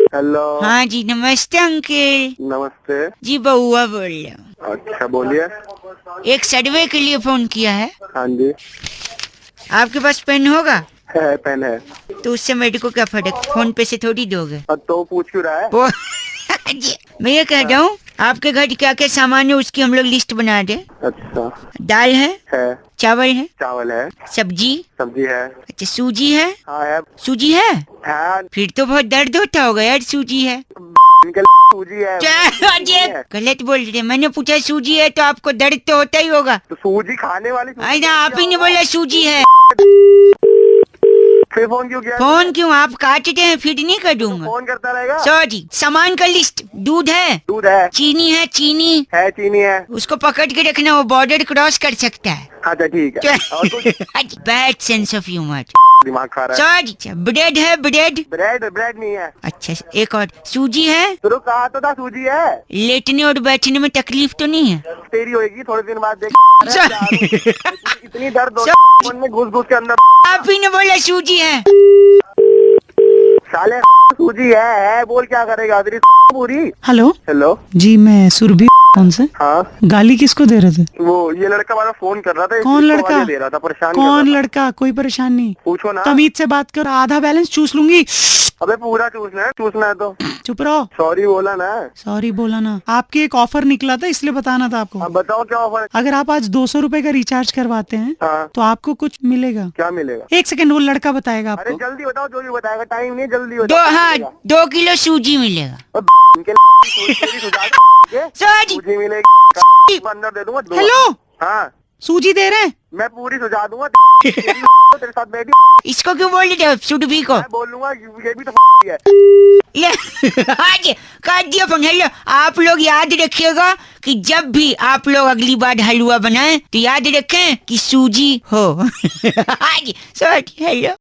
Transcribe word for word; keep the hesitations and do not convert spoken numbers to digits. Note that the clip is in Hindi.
हेलो। हाँ जी नमस्ते अंकल। नमस्ते जी बउआ बोल रहा हूँ। अच्छा बोलिए। एक सर्वे के लिए फोन किया है। हाँ जी आपके पास पेन होगा? है, पेन है। तो उससे मेरे को क्या फर्क, फोन पे से थोड़ी दोगे। अब तो पूछ क्यों रहा है? वो जी, मैं ये कह रहा हूँ आपके घर क्या क्या सामान है उसकी हम लोग लिस्ट बना दे। अच्छा दाल है, है, चावल है, चावल है, सब्जी, सब्जी है। अच्छा सूजी है। हाँ है, सूजी है? है। फिर तो बहुत दर्द होता होगा यार, सूजी है। इनके सूजी है। क्या अजय गलत बोल रहे, मैंने पूछा सूजी है तो आपको दर्द तो होता ही होगा। तो सूजी खाने वाली सूजी आई ना, आप ही ने बोला सूजी है। फिर फोन क्यों किया? फोन क्यों, आप काटते हैं फिर नहीं कर तो दूंगा। फोन करता रहेगा। सॉरी, सामान का लिस्ट। दूध है, दूध है, चीनी है, चीनी है चीनी है। उसको पकड़ के रखना, वो बॉर्डर क्रॉस कर सकता है। अच्छा ठीक है। और कुछ? Bad sense of humour. दिमाग खा रहा है। सॉरी, ब्रेड है, ब्रेड। ब्रेड ब्रेड नहीं है। अच्छा एक और, सूजी है। तो कहा तो था सूजी है। लेटने और बैठने में तकलीफ तो नहीं है? तेरी होगी थोड़े दिन बाद देख। सॉरी। इतनी दर्द हो फोन में घुस घुस के अंदर। आप ही ने बोला सूजी है। साले सूजी है, है बोल क्या करेगा तेरी पूरी। हेलो हेलो जी, मैं सुरभि कौन से हाँ। गाली किसको दे रहे थे? वो ये लड़का वाला फोन कर रहा था। कौन इसको लड़का? गालियां दे रहा था, परेशान कर कौन रहा था। लड़का? कोई परेशान नहीं, पूछो ना। तमीज से बात कर, आधा बैलेंस चूस लूंगी। अबे पूरा चूसना है, चूसना है तो चुप रहो। सॉरी बोला ना। सॉरी बोला ना, आपके एक ऑफर निकला था इसलिए बताना था आपको। अब बताओ क्या ऑफर है? अगर आप आज दो सौ रूपए का रिचार्ज करवाते हैं हाँ। तो आपको कुछ मिलेगा। क्या मिलेगा? एक सेकंड, वो लड़का बताएगा अरे आपको। जल्दी बताओ, जो भी बताएगा, टाइम नहीं, जल्दी दो, बताओ। हाँ दो किलो सूजी मिलेगा। और इनके तेरी सुझा के सॉरी। सूजी मिलेगी, अंदर दे दूंगा दो। हेलो, हाँ सूजी दे रहे हैं? मैं पूरी सुझा दूंगा। तेरे साथ बैठी इसको क्यों बोल रहे हो सुडबी को? मैं बोल लूंगा, ये भी तो है। ले आज काट दिया फोन। हेलो, आप लोग याद रखिएगा कि जब भी आप लोग अगली बार हलवा बनाएं तो याद रखें कि सूजी हो। आज सॉरी। हेलो।